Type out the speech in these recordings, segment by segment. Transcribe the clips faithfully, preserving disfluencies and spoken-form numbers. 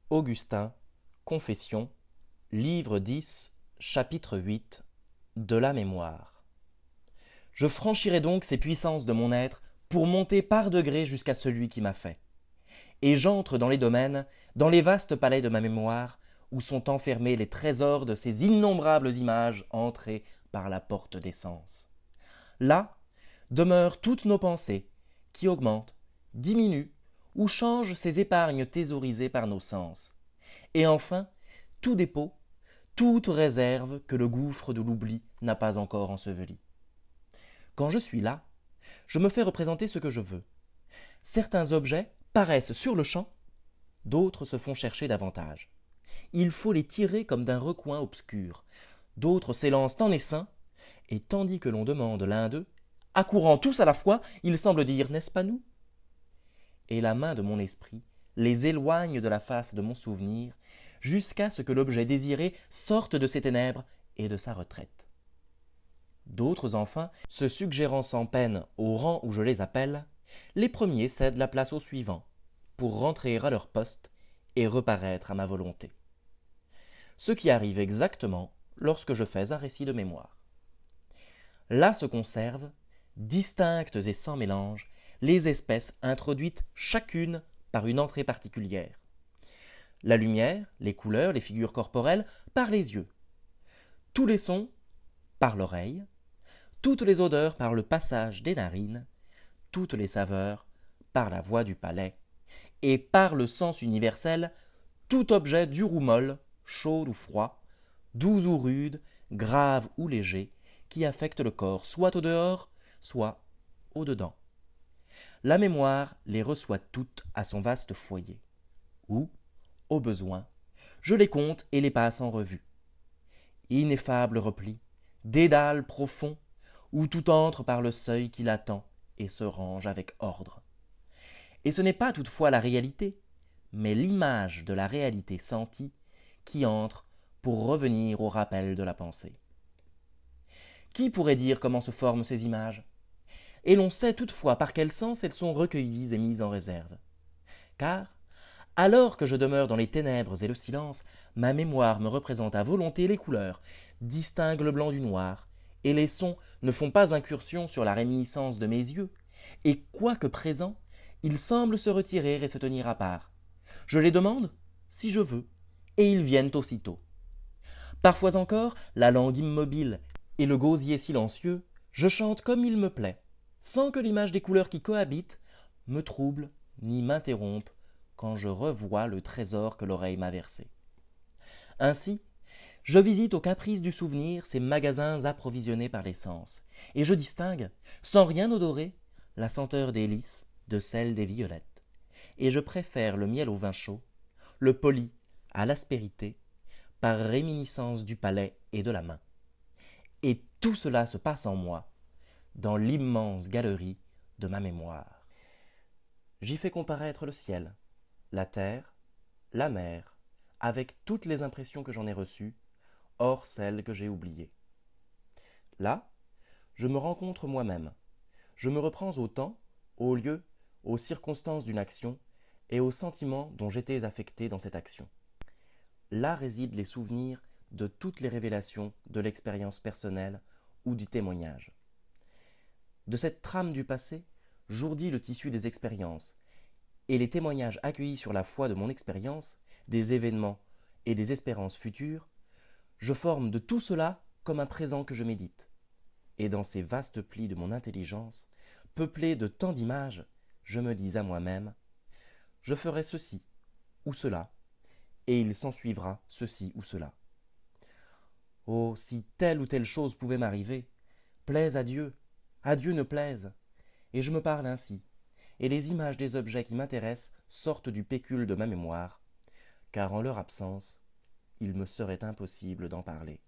Augustin, Confession, livre dix, chapitre huit, de la mémoire. Je franchirai donc ces puissances de mon être pour monter par degrés jusqu'à celui qui m'a fait. Et j'entre dans les domaines, dans les vastes palais de ma mémoire, où sont enfermés les trésors de ces innombrables images entrées par la porte des sens. Là demeurent toutes nos pensées, qui augmentent, diminuent, ou changent ces épargnes thésaurisées par nos sens. Et enfin, tout dépôt, toute réserve que le gouffre de l'oubli n'a pas encore enseveli. Quand je suis là, je me fais représenter ce que je veux. Certains objets paraissent sur le champ, d'autres se font chercher davantage. Il faut les tirer comme d'un recoin obscur. D'autres s'élancent en essaim, et tandis que l'on demande l'un d'eux, accourant tous à la fois, ils semblent dire « N'est-ce pas nous ?» Et la main de mon esprit les éloigne de la face de mon souvenir, jusqu'à ce que l'objet désiré sorte de ses ténèbres et de sa retraite. D'autres enfin, se suggérant sans peine au rang où je les appelle, les premiers cèdent la place aux suivants, pour rentrer à leur poste et reparaître à ma volonté. Ce qui arrive exactement lorsque je fais un récit de mémoire. Là se conservent, distinctes et sans mélange, les espèces introduites chacune par une entrée particulière. La lumière, les couleurs, les figures corporelles, par les yeux. Tous les sons, par l'oreille. Toutes les odeurs, par le passage des narines. Toutes les saveurs, par la voie du palais. Et par le sens universel, tout objet dur ou molle, chaud ou froid, doux ou rude, grave ou léger, qui affecte le corps, soit au dehors, soit au dedans. La mémoire les reçoit toutes à son vaste foyer, où, au besoin, je les compte et les passe en revue. Ineffable repli, dédale profond, où tout entre par le seuil qui l'attend et se range avec ordre. Et ce n'est pas toutefois la réalité, mais l'image de la réalité sentie qui entre pour revenir au rappel de la pensée. Qui pourrait dire comment se forment ces images ? Et l'on sait toutefois par quel sens elles sont recueillies et mises en réserve. Car, alors que je demeure dans les ténèbres et le silence, ma mémoire me représente à volonté les couleurs, distingue le blanc du noir, et les sons ne font pas incursion sur la réminiscence de mes yeux, et quoique présents, ils semblent se retirer et se tenir à part. Je les demande, si je veux, et ils viennent aussitôt. Parfois encore, la langue immobile et le gosier silencieux, je chante comme il me plaît, sans que l'image des couleurs qui cohabitent me trouble ni m'interrompe quand je revois le trésor que l'oreille m'a versé. Ainsi, je visite aux caprices du souvenir ces magasins approvisionnés par les sens, et je distingue, sans rien odorer, la senteur des lys de celle des violettes, et je préfère le miel au vin chaud, le poli à l'aspérité, par réminiscence du palais et de la main. Et tout cela se passe en moi, dans l'immense galerie de ma mémoire. J'y fais comparaître le ciel, la terre, la mer, avec toutes les impressions que j'en ai reçues, hors celles que j'ai oubliées. Là, je me rencontre moi-même. Je me reprends au temps, au lieu, aux circonstances d'une action et aux sentiments dont j'étais affecté dans cette action. Là résident les souvenirs de toutes les révélations de l'expérience personnelle ou du témoignage. De cette trame du passé, j'ourdis le tissu des expériences, et les témoignages accueillis sur la foi de mon expérience, des événements et des espérances futures, je forme de tout cela comme un présent que je médite. Et dans ces vastes plis de mon intelligence, peuplés de tant d'images, je me dis à moi-même, je ferai ceci ou cela, et il s'ensuivra ceci ou cela. Oh, si telle ou telle chose pouvait m'arriver, plaise à Dieu, à Dieu ne plaise, et je me parle ainsi, et les images des objets qui m'intéressent sortent du pécule de ma mémoire, car en leur absence, il me serait impossible d'en parler.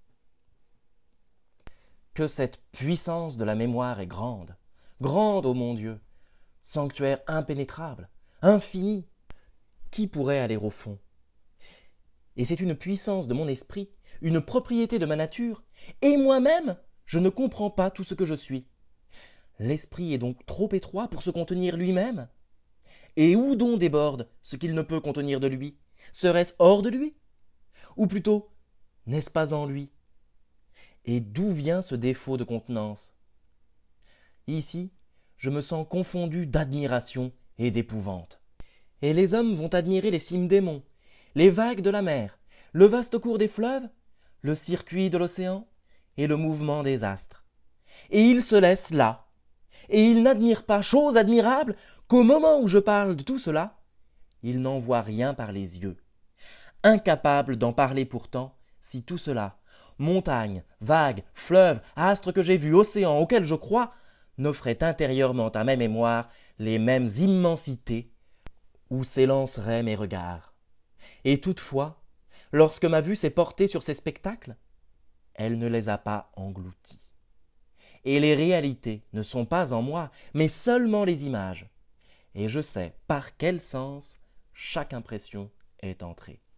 Que cette puissance de la mémoire est grande, grande, ô mon Dieu, sanctuaire impénétrable, infini, qui pourrait aller au fond ? Et c'est une puissance de mon esprit, une propriété de ma nature, et moi-même, je ne comprends pas tout ce que je suis. L'esprit est donc trop étroit pour se contenir lui-même ? Et où donc déborde ce qu'il ne peut contenir de lui ? Serait-ce hors de lui? Ou plutôt, n'est-ce pas en lui? Et d'où vient ce défaut de contenance? Ici, je me sens confondu d'admiration et d'épouvante. Et les hommes vont admirer les cimes des monts, les vagues de la mer, le vaste cours des fleuves, le circuit de l'océan et le mouvement des astres. Et ils se laissent là. Et ils n'admirent pas, chose admirable, qu'au moment où je parle de tout cela, ils n'en voient rien par les yeux. Incapables d'en parler pourtant, si tout cela, montagnes, vagues, fleuves, astres que j'ai vus, océans auxquels je crois, n'offrait intérieurement à ma mémoire les mêmes immensités où s'élanceraient mes regards. Et toutefois, lorsque ma vue s'est portée sur ces spectacles, elle ne les a pas engloutis. Et les réalités ne sont pas en moi, mais seulement les images. Et je sais par quel sens chaque impression est entrée.